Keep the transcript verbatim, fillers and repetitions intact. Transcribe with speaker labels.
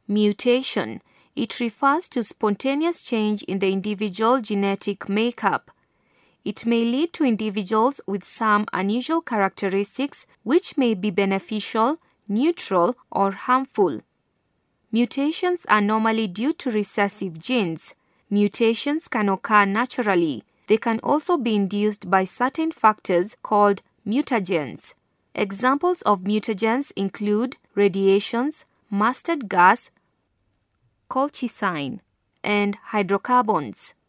Speaker 1: Mutation. It refers to spontaneous change in the individual genetic makeup. It may lead to individuals with some unusual characteristics which may be beneficial, neutral, or harmful. Mutations are normally due to recessive genes. Mutations can occur naturally. They can also be induced by certain factors called mutagens. Examples of mutagens include radiations, mustard gas, colchicine, and hydrocarbons.